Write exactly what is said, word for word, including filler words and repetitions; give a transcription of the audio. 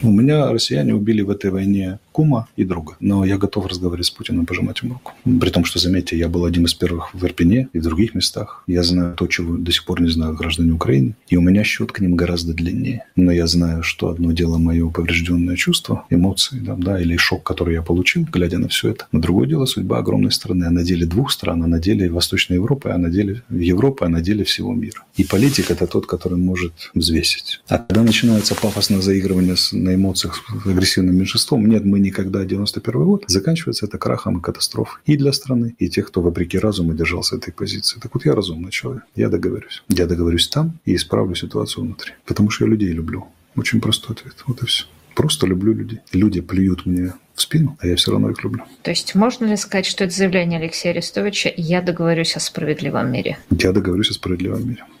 У меня россияне убили в этой войне кума и друга. Но я готов разговаривать с Путиным, пожимать ему руку. При том, что, заметьте, я был одним из первых в Ирпене и в других местах. Я знаю то, чего до сих пор не знают граждане Украины. И у меня счет к ним гораздо длиннее. Но я знаю, что одно дело мое поврежденное чувство, эмоции, да, да, или шок, который я получил, глядя на все это. Но другое дело судьба огромной страны. А на деле двух стран, а на деле Восточной Европы, а на деле Европы, а на деле всего мира. И политик – это тот, который может взвесить. А когда начинается пафосное заигрывание на эмоциях с агрессивным меньшинством, нет, мы никогда, девяносто первый год, заканчивается это крахом и катастрофой и для страны, и тех, кто вопреки разуму держался этой позиции. Так вот, я разумный человек, я договорюсь. Я договорюсь там и исправлю ситуацию внутри. Потому что я людей люблю. Очень простой ответ. Вот и все. Просто люблю людей. Люди плюют мне в спину, а я все равно их люблю. То есть можно ли сказать, что это заявление Алексея Арестовича «Я договорюсь о справедливом мире»? Я договорюсь о справедливом мире.